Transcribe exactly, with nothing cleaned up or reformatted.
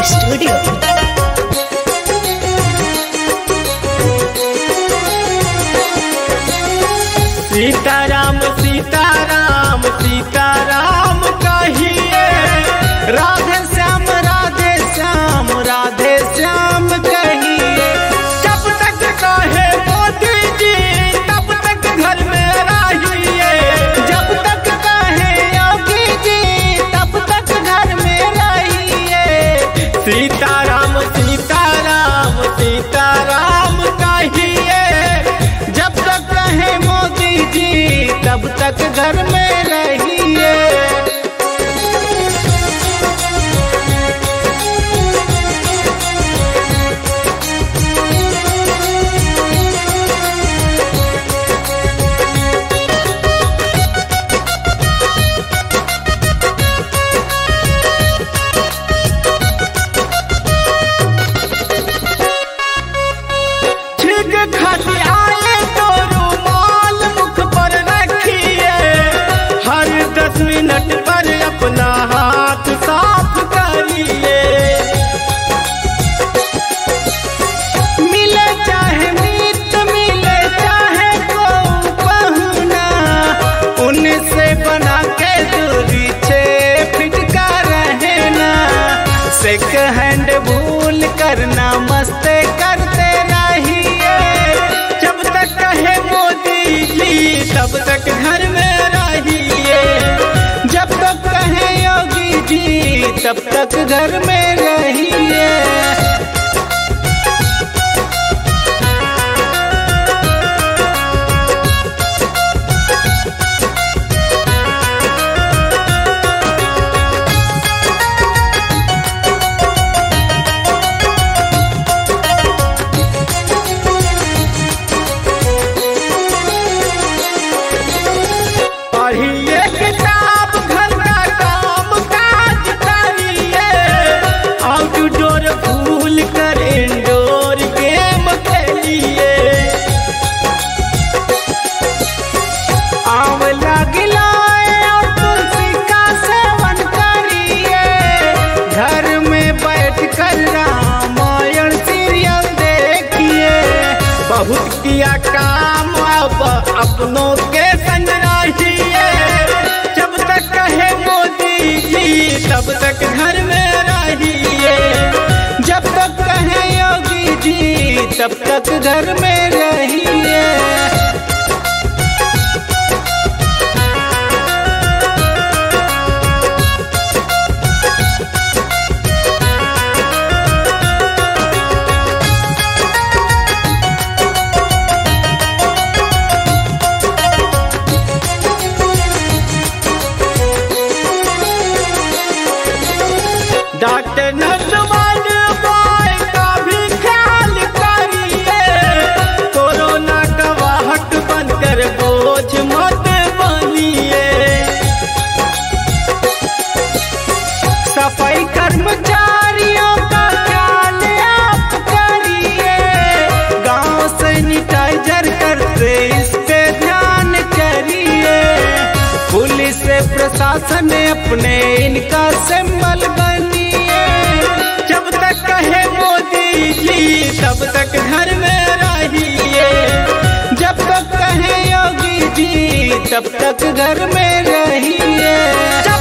Studio. Sitaram Sitaram Sitaram कहिए, राधे श्याम राधे श्याम राधे श्याम कहिए। जब तक कहे मोदी जी तब तक घर में रहिए, जब तक कहे योगी जी तब तक घर में रहिए। सीताराम सीताराम सीताराम कहिए, जब तक कहे मोदी जी तब तक घर में रहिए। खाती आए तो रुमाल मुख पर रखिए, हर दस मिनट पर अपना हाथ साफ करिए। मिले चाहे मीत मिले चाहे को पहुना, उनसे बना के दूरी छे फिट का रहना। सेक हैंड भूल करना मस्ते करते रहिए, जब तक कहे मोदी जी तब तक घर में रहिए। जब तक कहे योगी जी तब तक घर में रहिए। पढ़िए किताब घर का काम काज करिए, आउटडोर भूल कर इंडोर गेम खेलिए। आंवला गिलाए और तुलसी का सेवन करिए, घर में बैठ कर रामायण सीरियल देखिए। बहुत किया काम अब अपनों के संग रहिए, जब तक कहे मोदी जी तब तक घर में रहिए। जब तक कहे योगी जी तब तक घर में रहिए। डॉक्टर नटवर बाई का भी ख्याल करिए, कोरोना का वाहक बनकर बोझ मत बनिए। सफाई कर्मचारियों का ख्याल आप करिए, गांव सैनिटाइजर करते इस पे ध्यान करिए। पुलिस प्रशासन अपने इनका सिंबल बनिए, जब तक कहे मोदी जी तब तक घर में रहिए। जब तक कहे योगी जी तब तक घर में रहिए।